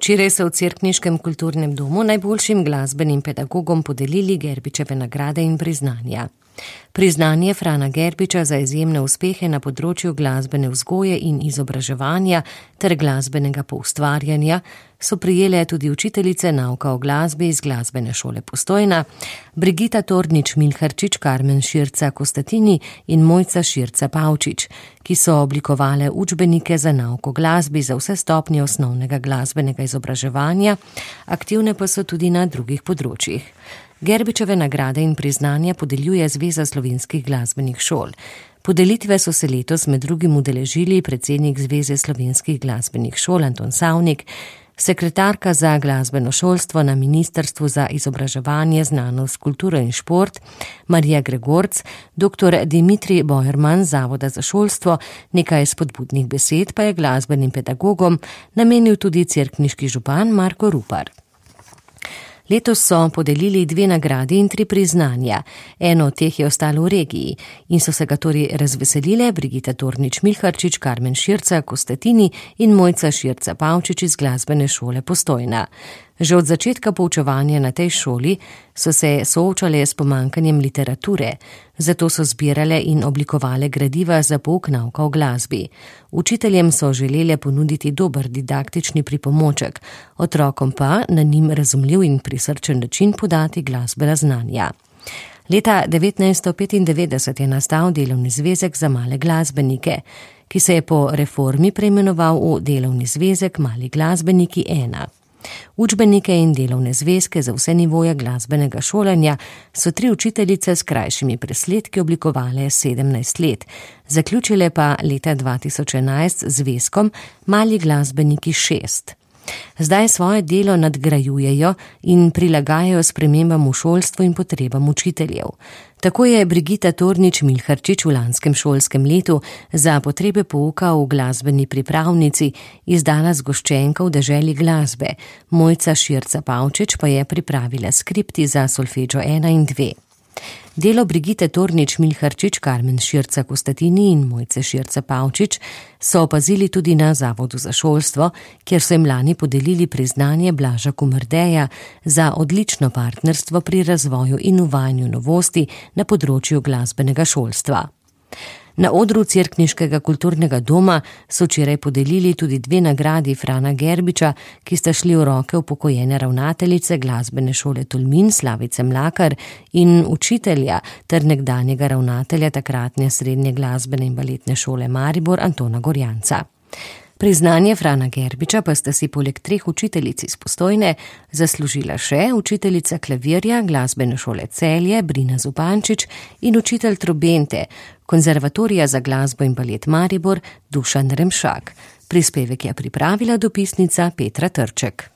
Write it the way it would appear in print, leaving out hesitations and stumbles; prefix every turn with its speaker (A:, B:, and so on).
A: Včeraj so v Cerkniškem kulturnem domu najboljšim glasbenim pedagogom podelili Gerbičeve nagrade in priznanja. Priznanje Frana Gerbiča za izjemne uspehe na področju glasbene vzgoje in izobraževanja ter glasbenega poustvarjanja so prejele tudi učiteljice nauka o glasbi iz Glasbene šole Postojna, Brigita Tornič-Milharčič, Karmen Širca-Kostatini in Mojca Širca-Pavčič, ki so oblikovale učbenike za nauko glasbi za vse stopnje osnovnega glasbenega izobraževanja, aktivne pa so tudi na drugih področjih. Gerbičeve nagrade in priznanja podeljuje Zveza slovenskih glasbenih šol. Podelitve so se letos med drugim udeležili predsednik Zveze slovenskih glasbenih šol Anton Savnik, sekretarka za glasbeno šolstvo na Ministrstvu za izobraževanje, znanost, kulturo in šport Marija Gregorc, dr. Dimitrij Bojerman z Zavoda za šolstvo, nekaj spodbudnih besed pa je glasbenim pedagogom namenil tudi cerkniški župan Marko Rupar. Letos so podelili 2 nagradi in 3 priznanja. Eno od teh je ostalo v regiji in so se ga torej razveselile Brigita Tornič-Milharčič, Karmen Širca-Kostatini in Mojca Širca-Pavčič iz Glasbene šole Postojna. Že od začetka poučevanja na tej šoli so se soočale s pomanjkanjem literature, zato so zbirale in oblikovale gradiva za pouk nauka o glasbi. Učiteljem so želele ponuditi dober didaktični pripomoček, otrokom pa na njim razumljiv in prisrčen način podati glasbena znanja. Leta 1995 je nastal delovni zvezek za male glasbenike, ki se je po reformi preimenoval v Delovni zvezek Mali glasbeniki 1. Učbenike in delovne zvezke za vse nivoje glasbenega šolanja so 3 učiteljice s krajšimi presledki oblikovale 17 let, zaključile pa leta 2011 z zvezkom Mali glasbeniki 6. Zdaj svoje delo nadgrajujejo in prilagajajo spremembam v šolstvu in potrebam učiteljev. Tako je Brigita Tornič-Milharčič v lanskem šolskem letu za potrebe pouka v glasbeni pripravnici izdala zgoščenko v deželi glasbe, Mojca Širca-Pavčič pa je pripravila skripti za solfeggio 1 in 2. Delo Brigite Tornič-Milharčič, Karmen Širca-Kostatini in Mojce Širca-Pavčič so opazili tudi na Zavodu za šolstvo, kjer so jim lani podelili priznanje Blaža Kumerdeja za odlično partnerstvo pri razvoju in uvajanju novosti na področju glasbenega šolstva. Na odru Cerkniškega kulturnega doma so včeraj podelili tudi 2 nagradi Frana Gerbiča, ki sta šli v roke upokojene ravnateljice Glasbene šole Tolmin Slavice Mlakar in učitelja ter nekdanjega ravnatelja takratne srednje glasbene in baletne šole Maribor Antona Gorjanca. Priznanje Frana Gerbiča pa sta si poleg 3 učiteljic iz Postojne zaslužila še učiteljica klavirja Glasbene šole Celje Brina Zupančič in učitelj trobente Konzervatorija za glasbo in balet Maribor Dušan Remšak. Prispevek je pripravila dopisnica Petra Trček.